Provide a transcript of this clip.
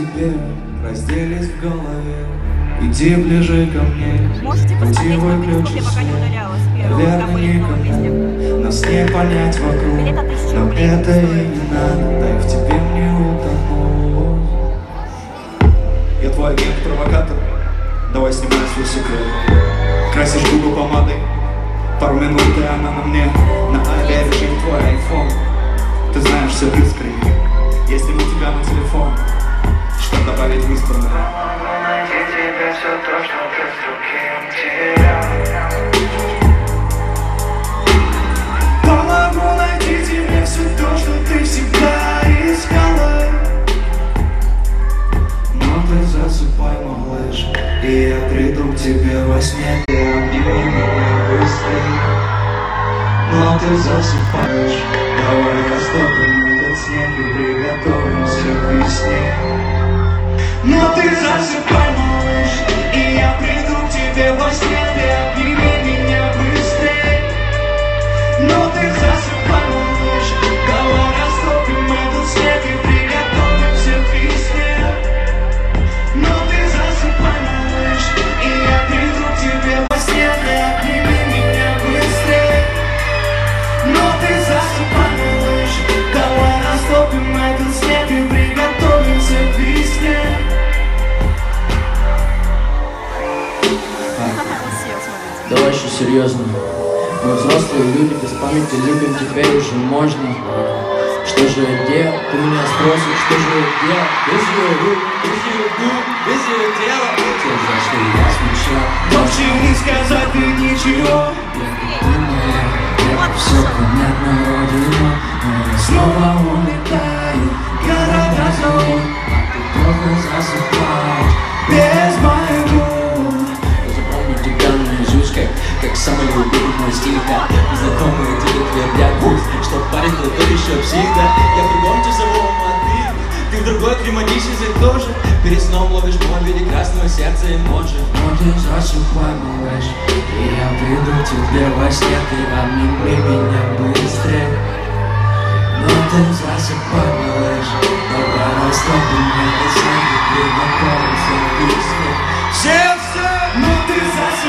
тебе разделись в голове. Иди ближе ко мне, пути выключи свет. Наверное, никому нас не понять вокруг, но это и не надо, дай в тебе мне утонуть. Я твой агент-провокатор, давай снимай свой секрет. Красишь губы помадой, пару минут и она на мне. На авиарежим твой айфон, ты знаешь все искренне. Я сниму тебя на телефон, чтобы добавить в избранное. Найти тебе все то, что ты с другим терял. Помогу найти тебе все то, что ты всегда искала. Но ты засыпай, малыш, и я приду к тебе во сне. Ты обними меня быстрее. Но ты засыпаешь, давай растопим этот снег и приготовимся к весне. Но ты засыпай, малыш, и я приду к тебе во сне. Ты обними меня быстрее. Но ты засыпай, малыш, давай растопим этот снег и приготовимся к весне. Но ты засыпай, малыш, и я приду к тебе во сне. Ты обними меня быстрее. Но ты засыпай, малыш, давай растопим этот снег и приготовимся к весне. Давай еще серьезно. Мы взрослые люди, без памяти любим, теперь уже можно. Что же я делал? Ты меня спросишь, что же я делал? Без ее рук, без ее губ, без ее тела. Те, за что я смущал. Больше не сказать ты ничего. Это все понятно вроде, но Снова улетает, города зовут, а ты плохо засыпаешь. без моего. Запомню тебя наизусть, как самый любимый мой стиль. Знакомые тебе твердят пусть, что парень тот еще псих, да. Я другом часовом, а ты в другой климатичный тоже. Перед сном ловишь боль в виде красного сердца и может. Но ты засыпай, малыш, и я приду к тебе во сне. Ты обними меня быстрее. Но ты засыпай, малыш, давай растопим этот снег и приготовимся к весне. Все, но ты засыпай.